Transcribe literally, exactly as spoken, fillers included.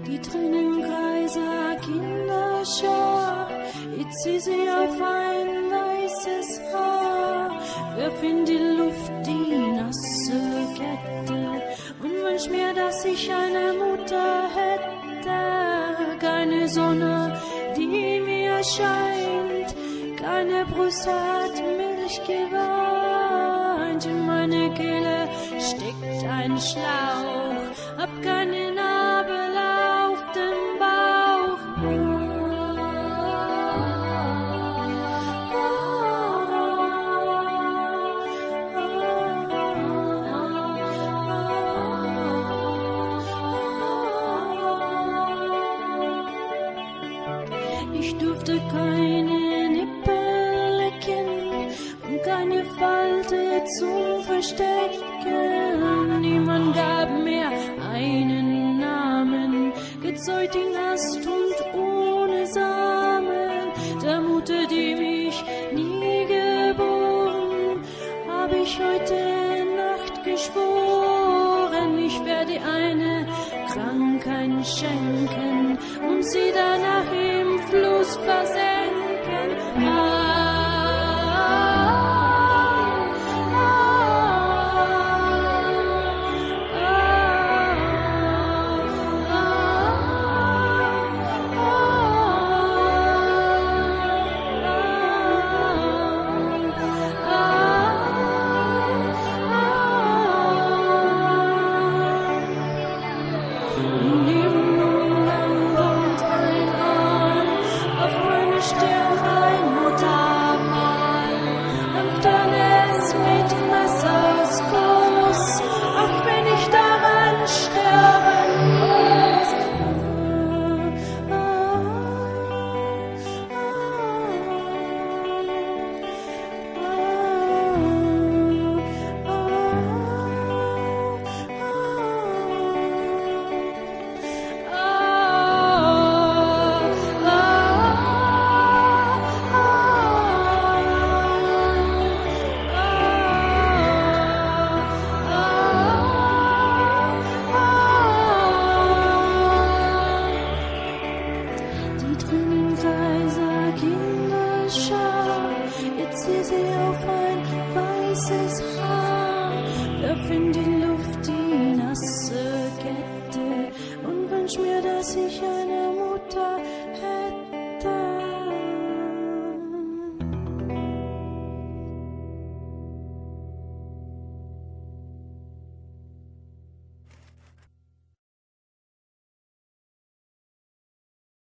Die Tränengreiser Kinderschar, ich zieh sie auf ein weißes Haar, wirf in die Luft die nasse Kette und wünsch mir, dass ich eine Mutter hätte. Keine Sonne, die mir scheint, keine Brust hat Milch geweint. In meine Kehle steckt ein Schlauch, hab keine Nabel auf dem Bauch. Ich durfte keine Nippel lecken und keine Falte zum Verstecken. Niemand gab mir einen Namen, gezeugt in Ast und ohne Samen. Der Mutter, die mich nie geboren, hab ich heute Nacht geschworen, ich werde eine Krankheit schenken und sie danach im Fluss versenken. Ah, jetzt zieh sie auf ein weißes Haar, wirf in die Luft die nasse Kette und wünsch mir, dass ich eine